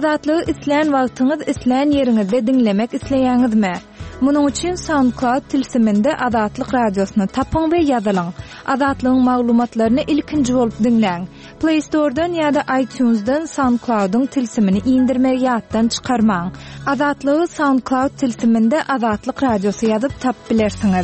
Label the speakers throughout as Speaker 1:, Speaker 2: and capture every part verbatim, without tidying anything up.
Speaker 1: Adatlygy isleýän wagtyňyz isleýän ýeriňizde dinlemek isleýäňizmi? Munuň üçin SoundCloud tilsiminde Adatlyk radiosyny tapyň we ýazylaň. Adatlygyň maglumatlaryny ilkinji bolup dinleň. Play Store'dan ýa-da iTunes'dan SoundCloud'un tilsimini indirmek ýatdan çykarmaň. Adatlygy SoundCloud tilsiminde Adatlyk radiosy ýazyp tap bilersiňiz.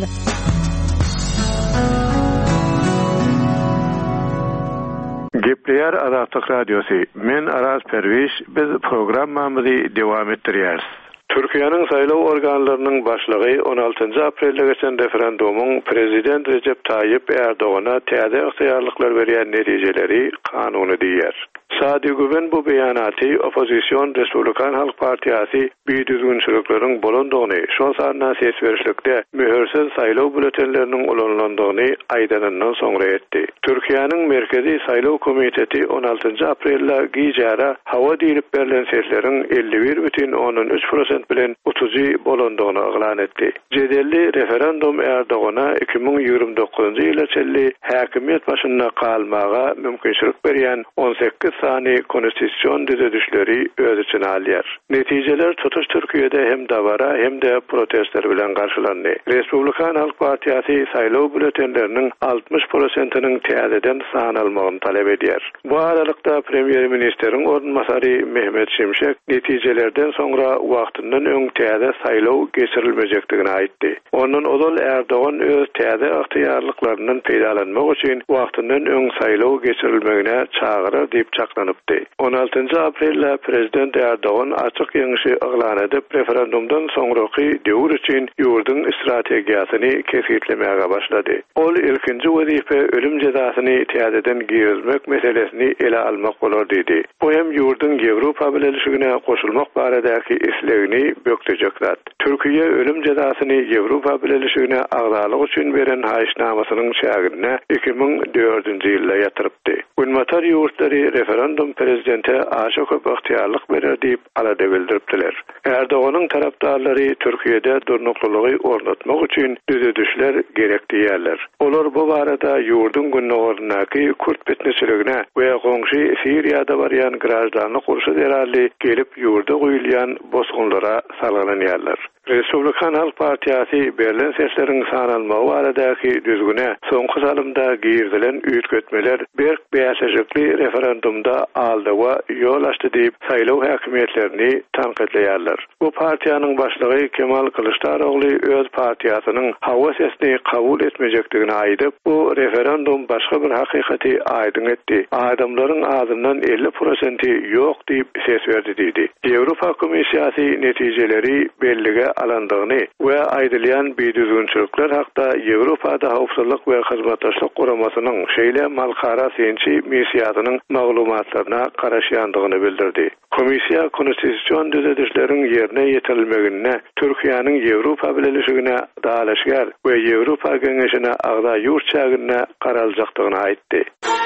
Speaker 2: Gepleýär Adatlyk radiosy. Men Aras Perwiş, biz programmamyzy dowam etdirýäris. Türkiýanyň saýlaw organlarynyň başlygy on altynjy aprelde geçen referendumuň prezident Recep Tayyip Erdoğan'a täze ygtyýarlyklar berýän netijeleri kanuny diýer. Sadi Güven bu beýanaty opozisiýon Respublikan Halk Partiýasy büýdüzgünçiliklaryň bolandygyny, şol sanadan ses berişlikde möhürsiz saýlaw bületenleriniň ulanlandygyny aýdanyndan soňra etdi. Türkiýanyň Merkezi Saýlaw Komiteti on altynjy aprelde giýjara hawa diýilip berilen sesleriň elli bir бүтүн onuň üç prosent bilen utuji bolandygyny eglan etdi. Jedelli referendum Erdoğan'a iki bin ýygrimi dokuzunjy ýyla çelli häkimiýet başynda kalmaga mümkinçilik berýän on sekiz sany konstitusiýon düzedişleri öz içine alýar. Netijeler tutuş Türkiýede hem dawara hem de protestler bilen garşylandy. Respublikan Halk Partiýasy saýlaw bületenleriniň altmış prosentynyň täzeden sanalmagyny talep edýär. Bu aralykda Premier Ministeriň ornmasary Mehmet Şimşek netijelerden soňra wagtyndan öň täze saýlaw geçirilmejekdigini aýtdy. Onun odol Erdoğan öz täze ygtyýarlyklarynyň peýdalanmak üçin wagtyndan öň saýlaw geçirilmegine çagyrar diýip çaklanıpdy. on altynjy aprelde Prezident Erdoğan açyk ýeňişi eglan edip referendumdan soňraky döwür üçin ýurdun strategiýasyny kesgitlemäge başlady. Ol ilkinji wezife ölüm jazasyny täzeden giýizmek meselesini ele almak bolar diýdi. Bu hem ýurdun Ýewropa bileşigine goşulmak baradäki islegini bökdejek zat. Türkiýe ölüm jazasyny Ýewropa bileşigine agdalyk üçin beren haýyşnamasynyň şägirine iki bin dördünjy ýylda ýatyrypdy. Ünmatar ýurtlary referendum prezidente aşa köp ygtyýarlyk berer diýip alada bildiripdiler. Erdoğan'ın tarapdarlary Türkiýede durnuklygy ornatmak üçin düzedişler gerek diýerler. Olar bu barada ýurdun günnägornaky Kürt betneçiligine we goňşy Siriýada barýan grajdanlyk urşy derali gelip ýurda goýulýan bosgunlara salgynanýarlar. Respublikan Halk Partiýasy berilen sesleriň sanalmagy baradaky düzgüne soňky salymda giýirdilen üýtgetmeler berk beýaşajykly referendumda aldyga ýol açdy diýip saýlaw häkimiýetlerini tanqidleýärler. Bu partiýanyň başlygy Kemal Kılıçdaroğlu öz partiýasynyň hawa sesini kabul etmejekdigini aýdyp, bu referendum başga bir hakykaty aýdyn etdi. Adamlaryň ağzyndan elli prosentti ýok diýip ses berdi diýdi. Ýewropa Komisiýasy netijeleri bellige alandygyny we aýdylýan büýdüzgünçilikler hakda Ýewropada howpsuzlyk we hyzmatdaşlyk guramasynyň şeýle malkara sençi misiýatynyň maglumatlaryna garaşýandygyny bildirdi. Komisiýa konstitusiýon düzedişleriň ýerine ýetirilmegine, Türkiýanyň Ýewropa bileşigine dalaşýar we Ýewropa Geňeşine agda ýurt çägine garaljakdygyny aýtdy.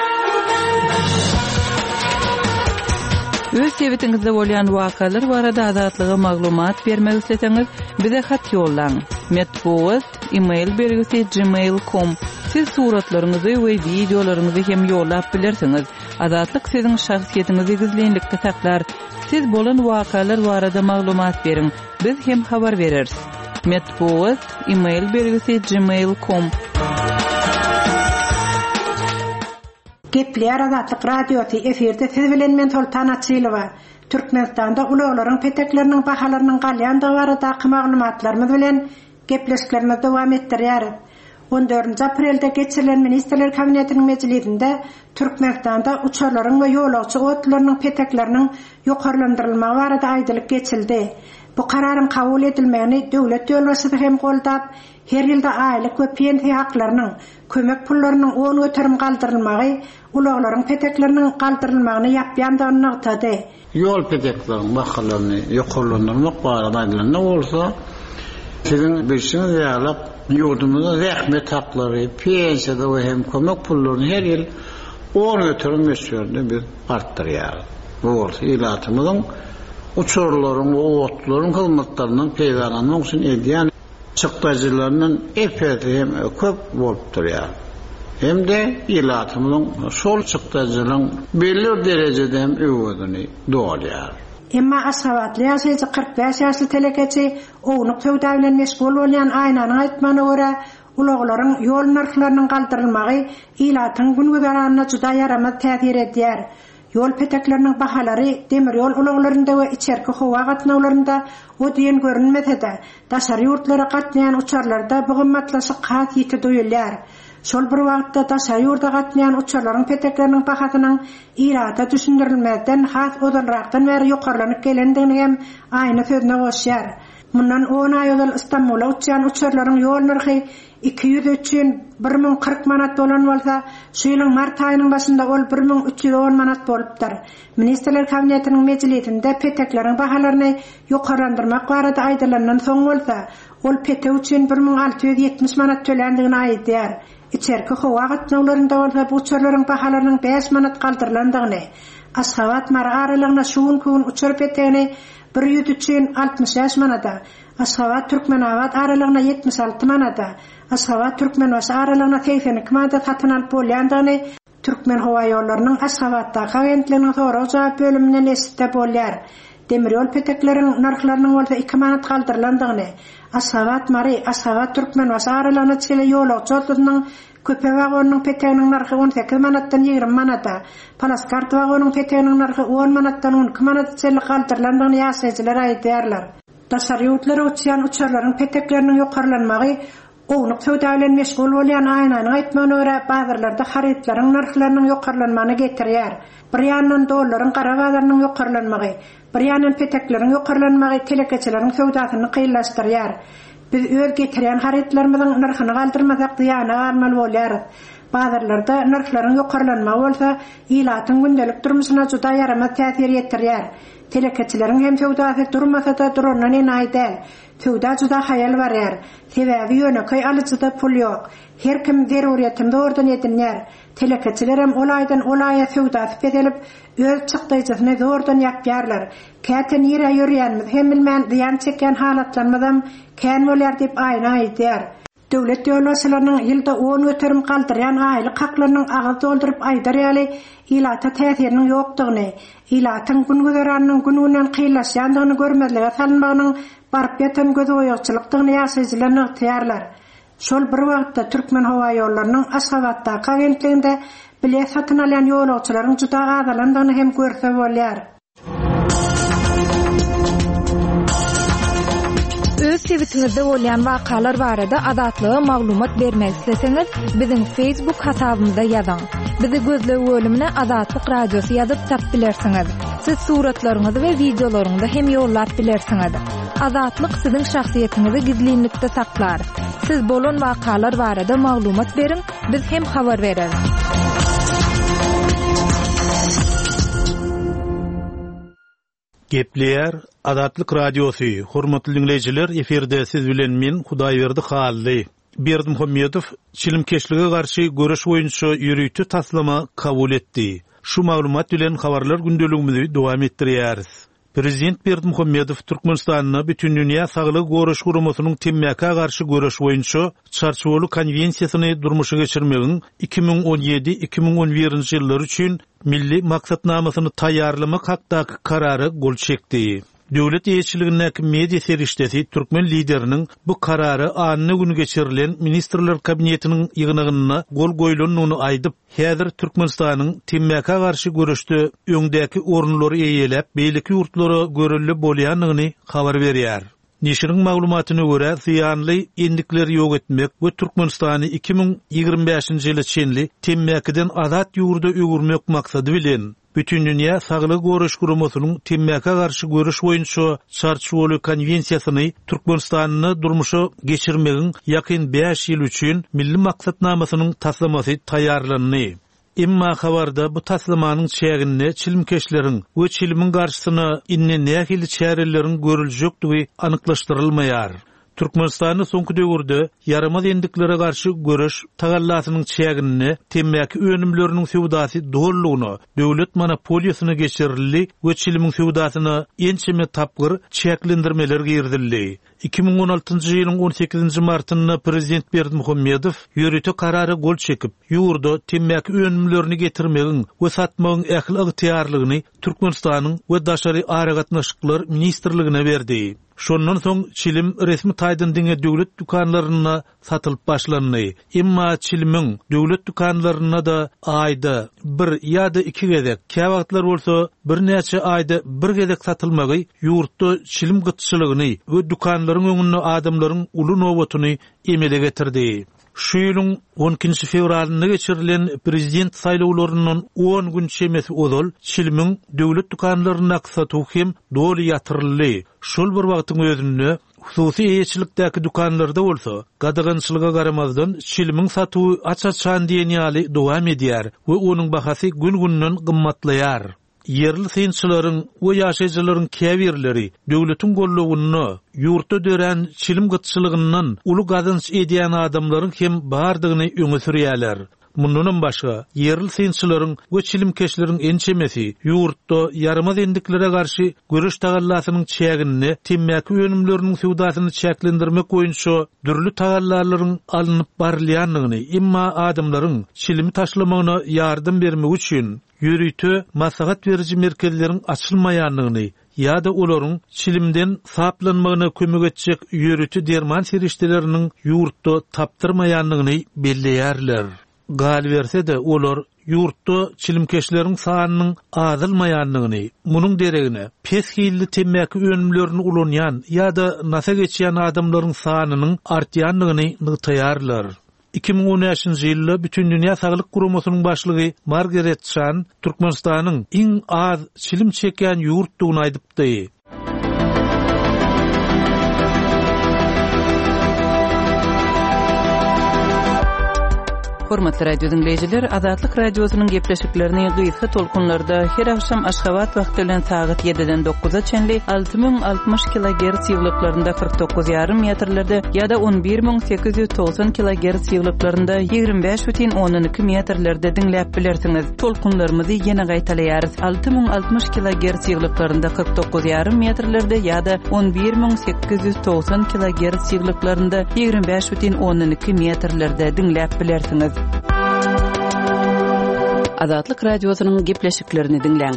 Speaker 3: Öz sebetiňizde bolýan wakalar barada adatlygy maglumat bermek isleseňiz, bize hat ýollaň. Metbuat email bergisi gmail nokta com. Siz suratlaryňyzy we videolaryňyzy hem ýollap bilersiňiz. Adatlyk siziň şahsiýetiniňizi gizlenlikde saklar. Siz bolan wakalar barada maglumat beriň. Biz hem habar bereriz. Metbuat email bergisi gmail nokta com.
Speaker 4: Gepleýär Adatlyk radiosy eferde siz bilen men Sultan Atçylowa. Türkmenistanda ulaglaryň petekleriniň bahalarynyň galýandygy barada maglumatlarymyz bilen gepleşiklerimizi dowam etdirýäris. on dördünjy aprelde geçirilen Ministrler Kabinetiniň mejlisinde Türkmenistanda uçarlaryň we ýolagçy otlarynyň petekleriniň ýokarlandyrylmagy barada aýdylyk geçildi. Bu kararyň kabul edilmegini döwlet ýolbaşçysy hem goldap, her ýylda aýlyk we pensiýa haklarynyň, kömek pullarynyň on göterim galdyrylmagy, ulaglaryň petekleriniň galdyrylmagyny ýapýandygyny aýtdy.
Speaker 5: Ýol petekleriň bahalaryny ýokarlandyrmak barada aýdylan bolsa, siziň bilşiňiz ýaglap ýurdumyzda rahmet haklary, pensiýada we hem kömek pullaryny her ýyl on göterim meşgulde biz artdyrýar. Bu bolsa ýylatymyzyň uçurlaryň we otlaryň hyzmatlarynyň peýdalanmak üçin edýän çykdaýjylarynyň epeti hem köp bolup durýar. Hem de ýylatymyň şol çykdaýjylaryň belli derejede hem öwredini doýar.
Speaker 4: Emma Asavatly ýaşaýjy kırk beş ýaşly telekeçi ownuq töwda bilen meşgul bolýan aýnanyň aýtmanyna görä ulaglaryň ýol narhlarynyň galdyrylmagy ilatyň günügeranyna juda ýaramaz täsir edýär. Ýol petekleriniň bahalary demir ýol ulaglarynda we içerki howa gatnawlarynda o diýen görünmese-de, daşary ýurtlara gatnaýan uçarlarda bu gymmatlaşyk kat ýeti doýulýar. Şol bir wagtda daşary ýurda gatnaýan uçarlaryň petekleriniň bahasynyň irada düşündirilmezden has odanrakdan bäri ýokarlanyp gelendigini hem aýny sözüne goşýar. Mundan on aý ýol Istanbula uçan uçarlaryň ýol narhy iki ýüz üçün bir ming kırk manat bolan bolsa, şu ýylyň mart aýynyň başynda ol bir ming üç ýüz on manat bolupdyr. Ministrler kabinetiniň mejlisinde petekleriň bahalaryny ýokarlandyrmak barada aýdylanan soň bolsa, ol pete üçin bir ming alty ýüz ýetmiş manat tölendigini aýdýar. İçerki howa gatnawlarynda bolsa bu uçarlaryň bahalarynyň beş manat galdyrlandygyny, Aşgabat Mara aralygyna şuun kun uçar petegini bir ýüz üçün altmış beş manata, Aşgabat Türkmenawat aralygyna ýetmiş alty manata, Aşgabat Türkmenbaşy aralygyna seksen iki manata satyn alyp bolýandygyny Türkmen howa ýollarynyň Aşgabatda agentliginiň soraw jogap bölüminden esitde bolýar. Demir ýol petekleriň narhlarynyň bolsa iki manat galdyrlandygyny, Aşgabat Mara, Aşgabat Türkmenbaşy aralygyna çyle ýolak joldunyň köpe wagonynyň peteginiň narhy on sekiz manatdan ýygrimi manata, Palaskart wagonynyň peteginiň narhy on manatdan on iki manat çyle galdyrlandygyny ýaşaýjylar aýdýarlar. Daşary ýurtlara uçan uçarlaryň petekleriniň ýokarlanmagy ownuq töwda bilen meşgul bolýan aýnanyň aýtmanyna görä bazarlarda harytlaryň narhlarynyň ýokarlanmagyny getirýär. Bir ýandan dollaryň gara bazarlarynyň ýokarlanmagy, bir ýandan petekleriň ýokarlanmagy telekeçileriň töwdasyny kynlaşdyrýar. Biz öz getirýän harytlarymyzyň narhyny galdyrmasak ýa-na almaly bolýar. Bazarlarda narhlaryň ýokarlanmagy bolsa, ilatyň gündelik durmuşyna juda ýaramaz täsir ýetirýär. Telekeçileriň hem töwdasy durmasa-da durandan enaýdäl. Töwda juda haýal barýar. Sebäbi ýöneköy alyjyda pul ýok. Her kim zeruriýetini doğrudan edinýär. Telekeçiler hem olaydan olaya töwdasy bedelip öz çykdyjysyny doğrudan ýapýarlar. Käten ýere ýörýänmiz hem bilmän ziýan çeken halatlarymyzam kän bolýar diýip aýna aýdýar. Döwlet ýolbaşçylarynyň ýylda on öterim galdyrýan aýlyk haklarynyň agyz doldurup aýdarýaly ilata täsiriniň ýokdugyny, ilatyň günügeranynyň gününden kynlaşýandygyny görmezlige salynmagynyň barp ýatan göz oýakçylykdygyny ýaşaýjylar ýaşaýarlar. Şol bir wagtda Türkmen howa ýollarynyň Aşgabatda agentliginde bilet satyn alýan ýolagçylaryň juda azalandygyny hem görse bolýar. Öz sewitimizde bolýan wakalar barada adatlyga maglumat bermek isleseňiz, biziň Facebook hasabymyzda ýazyň. Bizi gözlep bölümine Adatlyk Radiosy ýazyp tap bilersiňiz. Siz suratlaryňyzy we videolaryňyzy hem ýollap bilersiňiz. Adatlyk siziň şahsiýetiniňizi gizlinlikde saklar. Siz bolan wakalar barada maglumat beriň, biz hem habar bereriz.
Speaker 6: Gepleýär Adatlyk Radiosy. Hormatly dinleýijiler, eferde siz bilen men Hudaýberdi Hally. Berdimuhammedow çilimkeşlige garşy görüş boýunça ýürüýti taslama kabul etdi. Şu maglumat bilen habarlar gündeligimizi dowam etdirýäris. Prezident Berdimuhammedow Türkmenistanyna bütün dünýä saglyk görüş guramasynyň temmäke garşy görüş boýunça çarşywaly konwensiýasyny durmuşa geçirmegiň iki ming on ýedi iki ming on birinji ýyllar üçin milli maksatnamasyny taýýarlamak hakdaky karary gol çekdi. Döwlet ýetirligindäki media serişdesi Türkmen lideriniň bu karary anyny gün geçirilen ministrler kabinetiniň ýygynygyna gol goýulynyny aýdyp, häzir Türkmenistanyň temmäke garşy görüşde öňdäki orunlary eýelep, beýleki ýurtlary görülli bolýanlygyny habar berýär. Neşiriň maglumatyna görä, ziýanly endikleri ýok etmek we Türkmenistany iki ming ýygrimi beşinji ýyla çenli temmäkeden azat ýurda öwürmek maksady bilen bütün dünýä saglyk görüş guramasynyň temmäke garşy görüş boýunça çarşywaly konwensiýasyny Türkmenistanyny durmuşa geçirmegiň ýakyn beş ýyl üçin milli maksatnamasynyň taslamasy taýýarlandy. Emma habarda bu taslamanyň çägini çilimkeşleriň we çilimiň garşysyna inne nähili çäreleriň görüljekdigi anyklaşdyrylmaýar. Türkmenistanyň soňky döwürde yaramaz endiklere garşy görüş tagallasynyň çägini, temmäki önümleriniň sewdasy dollugyny, döwlet monopoliýasyna geçirildi we çilimiň sewdasyny ençeme tapgyr çäklendirmeler girdildi. iki bin on altyncı ýylyň on sekizinji martynda prezident Berdimuhammedow ýöretik karary gol çekip, ýurda temmäki önümlerini getirmegiň we satmagyň ähli ygtyarlygyny Türkmenistanyň we daşary aragatnaşyklar ministrligine berdi. Şondan soň çilim resmi taýdan diňe döwlet dukanlaryna satylyp başlandy. Emma çilimiň döwlet dukanlaryna da aýda bir ýa-da iki gezek, käwagtlar bolsa bir näçe aýda bir gezek satylmagy ýurtda çilim gytçylygyny we dukanlaryň öňünde adamlaryň uly nowatyny emele getirdi. Şu ýylyň on ikinji fevralynda geçirilen prezident saýlawlarynyň on gün çemesi ozal çilimiň döwlet dukanlaryna satuw hem doly ýatyryldy. Şol bir wagtyň özünde hususy eýetçilikdäki dukanlarda bolsa, gadagançylyga garamazdan çilimiň satuwy aç-açan diýen ýaly dowam edýär we onuň bahasy gün-günden gymmatlaýar. Yerli synçylaryň we ýaşaýjylaryň käbirleri döwletiň gollugyny ýurtda dören çilim gytçylygyndan uly gazanç edýän adamlaryň hem bardygyny öňe sürýärler. Mundan başga yerli synçylaryň we çilimkeşleriň ençemesi ýurtda yaramaz endiklere garşy görüş tagallasynyň çägini, temmäki önümleriniň sewdasyny çäklendirmek boýunça dürli tagallarlaryň alınıp barylýanlygyny, emma adamlaryň çilimi taşlamagyna ýardym bermek üçin ýürüýtü maslahat beriji merkezleriň açylmaýanlygyny ýa-da olaryň çilimden saplanmagyna kömek etjek ýürüýtü derman serişdeleriniň ýurtda tapdyrmaýanlygyny belleýärler. Gal berse de olar ýurtda çilimkeşleriň sanynyň azalmaýanlygyny, munyň deregine pesgilli temmäki önümlerini ulanýan ýa-da nasa geçýän adamlaryň sanynyň artýanlygyny nygtaýarlar. iki bin on beşinji ýylda bütün dünýä saglyk guramasynyň başlygy Margaret Chan Türkmenistanyň iň az çilim çeken ýurtdygyny aýdypdy.
Speaker 3: Hormatly radio dinleyijiler, Azatlyk radiosynyň gepleşiklerini gysga tolkunlarda her akşam Aşgabat wagty bilen saat ýediden dokuza çenli alty ming altymyş kilohertz ýyglyklarynda kırk dokuz ýarym metrlerde ýa-da on bir ming sekiz ýüz togson kilohertz ýyglyklarynda ýigirmi beş бүтүн on iki metrlerde dinläp bilersiňiz. Tolkunlarymyzy ýene gaýtaýarys. alty ming altymyş kilohertz ýyglyklarynda kırk dokuz ýarym metrlerde ýa-da on bir ming sekiz ýüz togson kilohertz ýyglyklarynda ýigirmi beş бүтүn on iki metrlerde dinläp bilersiňiz. Azatlyk radiosynyň gepleşiklerini dinleň.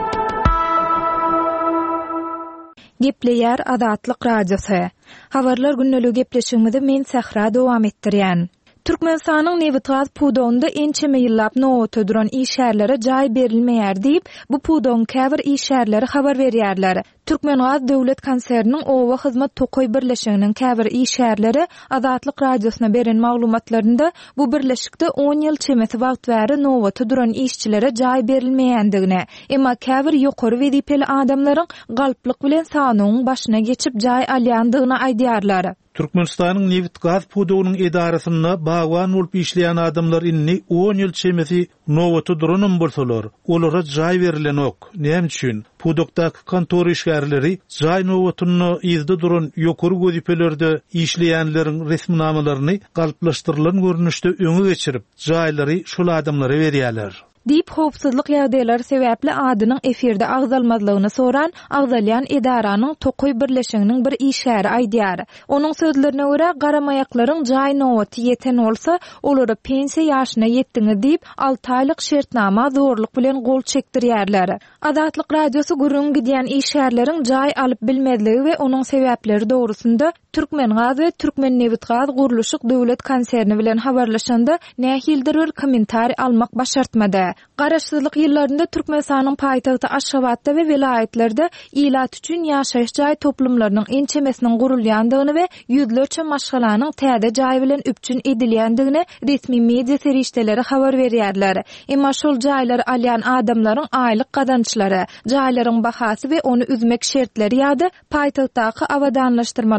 Speaker 1: Gepleýär Azatlyk radiosy. Habarlar günnälik gepleşigimizi men Sahra dowam etdirýän. Türkmenistanyň Newitgaz pudonda ençeme ýyllap nowaty duran işärlere jaý berilmeýär diýip, bu pudon käbir işärleri habar berýärler. Türkmenistanyň döwlet konserniniň owa hyzmat tokoy birleşiginiň käbir işärleri Azatlyk radiosyna beren maglumatlarynda bu birleşikde on ýyl çemesi wagt bäri nowaty duran işçilere jaý berilmeýändigine, emma käbir ýokary wezipeli adamlaryň galplyk bilen sanynyň başyna geçip jaý alýandygyny aýdýarlar.
Speaker 6: Türkmenistanyň Newitgaz pudowynyň edarasyna bagwan bolup işleýän adamlar inni on ýyl çemesi nowaty duranam bolsalar, olara jaý berilen ok. Näme üçin? Pudokdaky kontor işgärleri jaý nowatyny ýyzda duran ýokary wezipelerde işleýänleriň resminamalaryny galplaşdyrylan görnüşde öňe geçirip, jaýlary şol adamlara berýärler. Dip howpsuzlyk ýagdaýlary sebäpli adynyň efirde agzalmazlygyny soran agzalýan edaranyň tokoy birleşiginiň bir işgäri aýdýar. Onuň sözlerine görä garamayaklaryň jaý nowaty ýeten bolsa, olary pensiýa ýaşyna ýetdiňi diýip alty aýlyk şertnama zorluk bilen gol çekdirýärler. Azatlyk radiosy gürüň gidýän işgärleriň jaý alyp bilmezligi we onuň sebäpleri dogrusynda Türkmengaz we Türkmen Newitgaz guruluşyk döwlet konserni bilen habarlaşanda nähildir bir kommentari almak başartmady. Garaşsyzlyk ýyllarynda Türkmenistanyň paýtagty Aşgabatda we welaýetlerde ilat üçin ýaşaýyş jaý toplumlarynyň ençemesiniň gurulýandygyny we ýüzlerçe maşgalanyň täze jaý bilen üpçün edilýändigini resmi media serişdeleri habar berýärler. Emma şol jaýlary alýan adamlaryň aýlyk gazançlary, jaýlaryň bahasy we onu üzmek şertleri ýa-da paýtagtdaky awadanlaşdyrmalar derä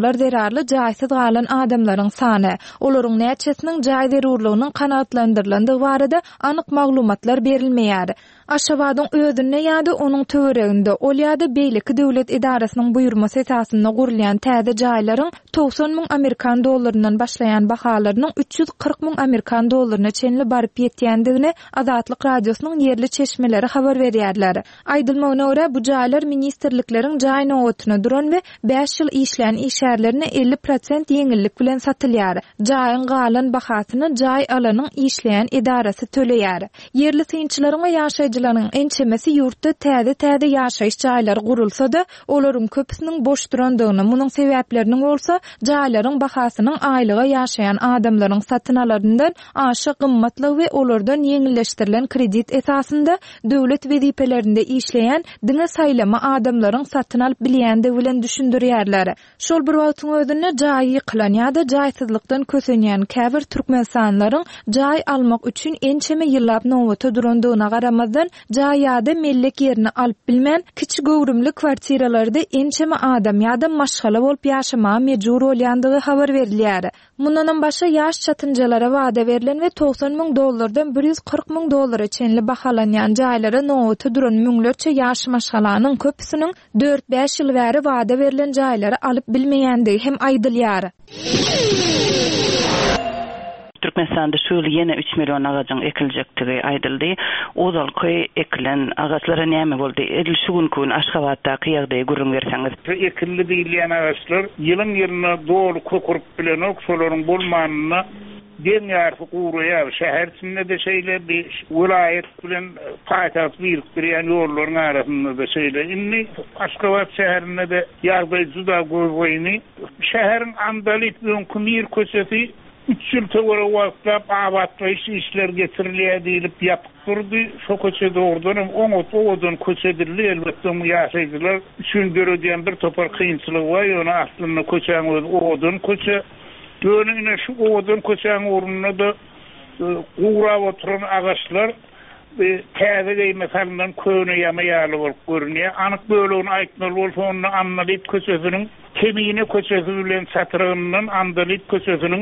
Speaker 1: ýarly jaýsyz galan adamlaryň sany, olaryň näçesiniň jaý zerurlygynyň kanagatlandyryldygy barada anyk maglumatlar berilmeýär. Aşgabatyň özüne ýa-da onuň töwereginde ol ýa-da beýleki döwlet idarasynyň buýrmasy esasynda gurulýan täze jaýlaryň doksan müň Amerikan dollarynyň başlaýan bahalarynyň üç ýüz kırk müň Amerikan dollaryna çenli baryp ýetýändigini Azatlyk radiosynyň yerli çeşmeleri habar berýärler. Aýdylmagyna görä bu jaýlar ministrlikleriň jaý nowatyna duran we beş ýyl işlän işärlerine elli prosent ýeňillik bilen satylýar. Jaýyň galan bahasyny jaý alanyň işleýän idarasy töleýär. Yerli synçylaryň we ýaşaýjylaryň ençemesi ýurtda täze-täze ýaşaýyş jaýlary gurulsa-da, olaryň köpüsiniň boş durandygyny, munyň sebäplerini bolsa, jaýlaryň bahasynyň aýlyga ýaşaýan adamlaryň satyn alaryndan aşy gymmatly we olardan ýeňilleşdirilen kredit esasynda döwlet wezipelerinde işleýän diňe saýlama adamlaryň satyn alyp bilýände bilen düşündirýärler. Şol bir wagtyň özünde jaý ýykylan ýa-da jaýsyzlykdan kösenýän käbir türkmensanlaryň jaý almak üçin ençeme ýyllap nowata durandygyna garamazdan jaý ýa-da mellek ýerini alyp bilmän kiçik gowrumly kwartiralarda ençeme adam ýa-da maşgala bolup ýaşamaga mejbur bolýandygy habar berilýär. Mundan başga ýaş çatynjalara wada berilen we doksan müň dollardan bir ýüz kırk müň dollara çenli bahalanýan jaýlara nowata duran müňlerçe ýaş maşgalanyň köpüsiniň dört beş ýyl bäri wada berilen jaýlary alyp bilmeýändigi hem aýdylýar.
Speaker 7: Türkmenistanda şöyle yine üç milyon ağacın ekiljekdigi aýdyldy. Ozal köy ekilen ağaçlara näme boldy? Edil şu gün Aşgabatda kıyagda gurrun berseňiz.
Speaker 8: Ekilli diýilýän ağaçlar ýylyň ýerine dogry kökürüp bilen ok şolaryň bolmanyna den ýarfy gurýar. Şäher içinde de şeýle bir vilayet bilen paýtaht birikdirýän ýollaryň arasynda da şeýle. Inni Aşgabat şäherinde de ýarby juda goýgoýny. Şäheriň Andalit bilen Kumir köçesi üç ýyl töwere wagtlap abatlaýyş işler getirilýär diýilip ýatyp durdy. Şo köçede ordan oňot owadan köçedildi. Elbetde ýaşaýdylar. Üçin görediň bir topar kynçylyk bar. Ýöne aslynda köçäň owadan köçe. Dönüne şu owadan köçäň ornuna da gurap oturan agaçlar ve täze meselenden köne ýamaýaly bolup görünýär. Anyk bölügini aýtmaly bolsa onu Andalit köçesiniň kemigine köçesi bilen satyrygyndan Andalit köçesiniň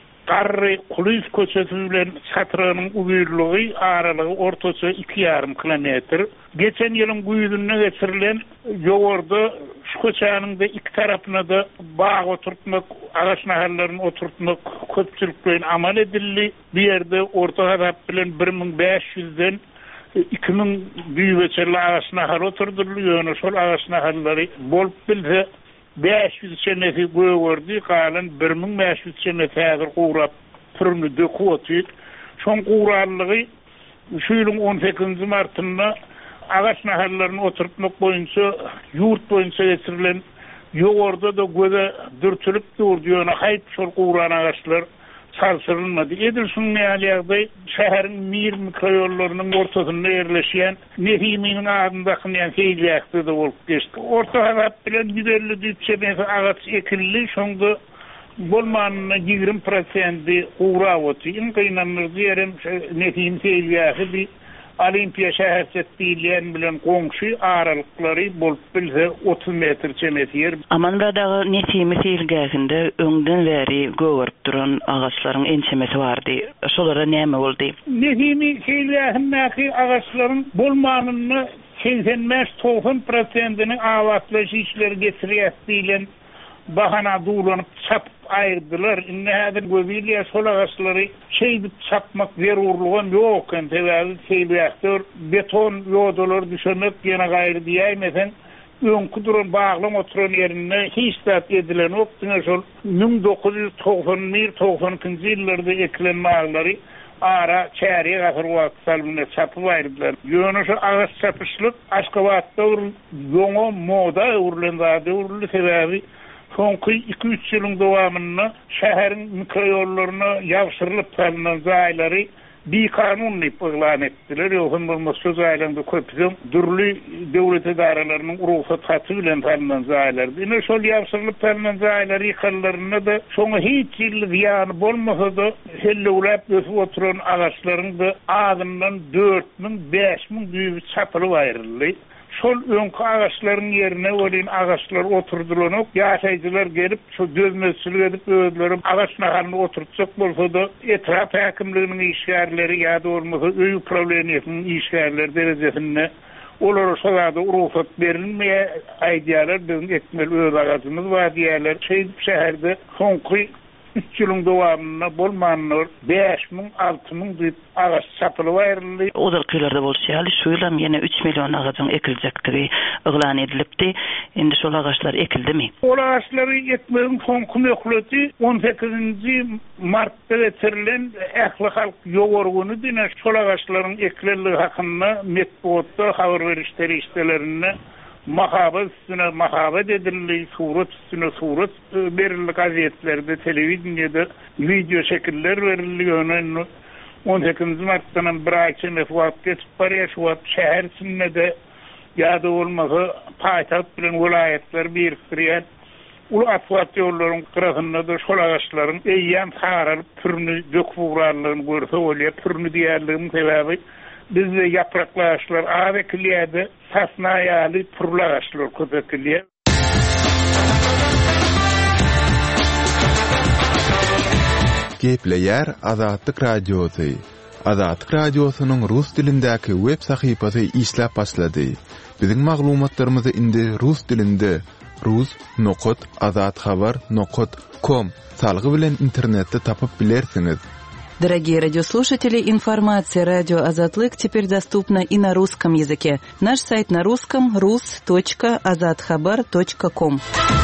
Speaker 8: Garry Kulys köçesi bilen satyrygynyň uwyrlygy aralygy ortaça iki ýarym kilometr. Geçen ýylyň güýdüne geçirilen ýogorda şu köçäniň de iki tarapyna da bağ oturtmak, agaç naharlaryny oturtmak köpçülik bilen amal edildi. Bir ýerde orta tarap bilen bir miň beş ýüzden iki miň büýüçeli agaç nahar oturdurly. Ýöne şol agaç naharlary bolup bilse beş ýüz senesi göwürdi, galan bir miň beş ýüz senesi häzir gurap türünü döküp şoň gurarlygy şu ýylyň on sekizinji martynda agaç naharlaryny oturtmak boýunça ýurt boýunça geçirilen ýogorda da göze dürtülip durdy. Ýöne haýp şol guran agaçlar sarsyrylmady. Edil şuň ýaly şäheriň mir mikroýollarynyň ortasynda ýerleşýän Nehimiň adyndaky ýaşaýjakdy da bolup geçdi. Orta tarap bilen yüz elli düýçe agaç ekildi. Şoňda bolmanyna ýigrim prosent gurap otdy. Iň gynanlyk ýerim Nehim ýaşaýdy. Olimpiya şäherçet diýilýän bilen goňşy aralyklary bolup bilse otuz metr çemeti yer.
Speaker 7: Amandadagy Nesimi seýilgäsinde öňden bäri göwürip duran agaçlaryň ençemesi bardy. Şolara näme boldy?
Speaker 8: Nesimi seýilgäsindäki agaçlaryň bolmanyny seksen beş doksan prosentini awatlaş işleri getirýär diýilen bahana dulanyp çap aýrdylar. Indi häzir göwüliýär şol agaçlary şeýdip çapmak zerurlygy ýok. Entebi seýilýär beton ýodalar düşürmek ýene gaýry diýmesen öňkü duran baglam oturan ýerine hiç zat edilen ok. Şol bin dokuz ýüz doksan bir doksan ikinji ýyllarda ekilen maglary ara çäriýe gahyr wagt salmyna çapyp aýrdylar. Ýöne şu agaç çapyşlyk Aşgabatda ýoňa moda urlanda urly sebäbi soňky iki üç ýylyň dowamyna şäheriň mikroýollaryna ýagşyrylyp salynan jaýlary bir kanunly elan etdiler. Ýöne bolmasa jaýlanda köpüň dürli döwlet idaralarynyň ruhsat haty bilen salynan jaýlar. Ine şol ýagşyrylyp salynan jaýlary ýykyllaryna da şoňa hiç ýyl ziýan bolmasa da hellewlap ösüp oturan agaçlaryň da adından dört miň beş miň büyük çapyly aýryldy. şol öňkü agaçlaryň ýerine welin agaçlar oturdurlanok, ýaşaýjylar gelip şu dözmezçilik edip özleri agaçna halyna oturtjak bolsa-da etraf häkimliginiň işgärleri ýa-da bolmasa öý probleminiň işgärleri derejesinde olara şolada ruhsat berilmeýe aýdýarlar, bizim ekmel öz agacymyz bar diýerler. Şeýdip şäherde soňky üç ýylyň dowamyna bolmanlar beş miň alty miň diýip agaç çapylyp aýryldy.
Speaker 7: Ozal köýlerde bolýar, şu ýylam ýene üç million agaçyň ekiljekdigi eglan edilipdi. Endi şol agaçlar ekildimi?
Speaker 8: Ol agaçlary ekmegiň soňky möhleti on sekizinji martda getirilen ähli halk ýogorguny diýen şol agaçlaryň ekileligi hakynda metbuatda habar berişleri işlelerinde mahabat üstüne mahabat edildi, surat üstüne surat berildi, gazetlerde, televizyonda video şekiller verildi. on sekizinji martdan bir ayça mefuat geçip barya şu wagt şäher içinde de ýa-da bolmasa paýtaht bilen vilayetler birikdirýär. Ulu atwat ýollaryň tarapynda da şol agaçlaryň eýýän haralyp türni dökburarlygyny görse bolýar. Türni diýerligim sebäbi bizde yapraklı ağaçlar ağır ekiliyede, sasna ayağlı turlu ağaçlar köp ekiliye.
Speaker 9: Gepleyer Azatlyk Radiosu. Azatlyk Radiosunyň rus dilindäki web sahypasy işläp başlady. Biziň maglumatlarymyzy indi rus dilinde rus nokot azatxabar nokot com salgy bilen internetde tapyp bilersiňiz.
Speaker 3: Дорогие радиослушатели, информация «Радио Азатлык» теперь доступна и на русском языке. Наш сайт на русском рус точка азатхабар точка ком.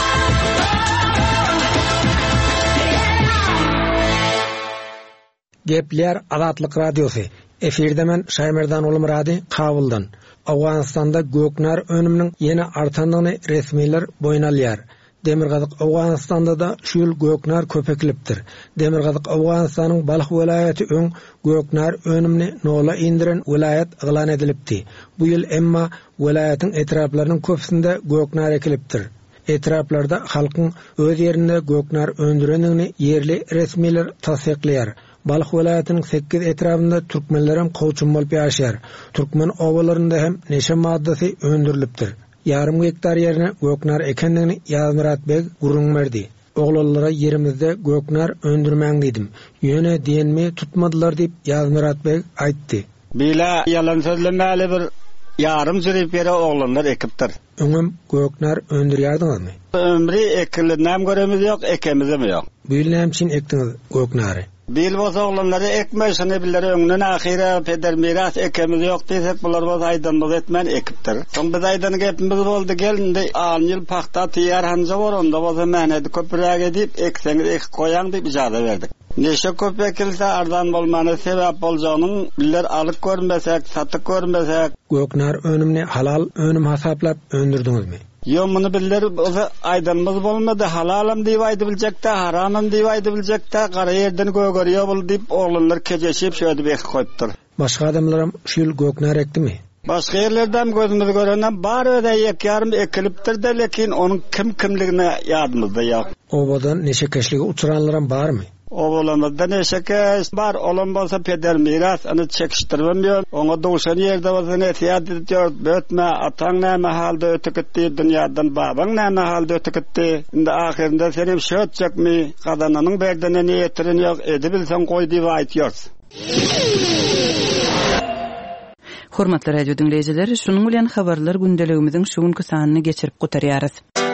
Speaker 10: Gepler Azatlyk Radiosu. Efirde men Şaýmerdan Ulum Rady Kabuldan. Awganistanda göknar önüminiň ýene artandygyny resmiler boýnalýar. Demirgazyk Awganistanda da şul göknar köpeklipdir. Demirgazyk Awganistanyň Balx welaýaty öň göknar önümni nola indiren welaýat eglan edilipdi. Bu ýyl emma welaýatyň etraplarynyň köpsinde göknar ekilipdir. Etraplarda halkyň öz ýerinde göknar öndürendigini yerli resmiler tasdikleýär. Balx welaýatynyň sekiz etrapynda türkmenler hem gowçun bolup ýaşaýar. Türkmen owalarynda hem neşe maddasy öndürilipdir. Yarım hektar yerine göknar ekendigini Ýazmyrat beg gurrunmerdi. Oglanlara yerimizde göknar öndürmäň diýdim. Ýöne diýenmi tutmadylar diýip Ýazmyrat beg aýtdy.
Speaker 5: Bila ýalan sözlemäli bir yarım jyryp bere oglanlar ekipdir.
Speaker 10: Öňüm göknar öndürýärdiňizmi?
Speaker 5: Ömri ekilinem göremiz ýok, ekemizem ýok.
Speaker 10: Bu ýyl näçin ekdiňiz göknary?
Speaker 5: Bil bolsa oglanlary ekmeşini billeri öňünden ahire peder miras ekemiz ýok diýsek bular boz aýdanmyz etmän ekipdir. Soň biz aýdan gepimiz boldy geldi al ýyl paxta tiýar hanja bar onda bolsa mähnet köpüräge diýip ekseňiz ek goýaň diýip ijada berdik. Neşe köp ekilse ardan bolmany sebäp boljanyň biller alyp görmesek, satyp görmesek.
Speaker 10: Göknar önümni halal önüm hasaplap öndürdiňizmi?
Speaker 5: Yo muny biller bolsa aýdanmyz bolmady, halalam diýip aýdybiljekde, haramam diýip aýdybiljekde, gara ýerden gögörýär bol diýip oglanlar kejeşip şöýdip ek goýupdyr.
Speaker 10: Başga adamlarym şul göknar ekdimi?
Speaker 5: Başga ýerlerden gözümiz görenden bar öde ýek ýarym ekilipdir de, lekin onuň kim kimligine ýadymyzda ýok.
Speaker 10: Obadan neşe keşlige uçuranlarym barmy?
Speaker 5: Oğlanlarda neşeke var, olan bolsa peder miras, onu çekiştirmem. Ona doğuşan yerde olsa nesiyat ediyor, bötme, atan näme halde ötük etti, dünyadan baban näme halde ötük etti. Indi ahirinde senim şötecek mi, kadananın berdene niyetirin yok, edebilsen koy diye aytıyoruz.
Speaker 3: Hormatly radio dinleyijiler, şunun bilen habarlar gündeligimiziň şuňky sanyny geçirip gotarýarys.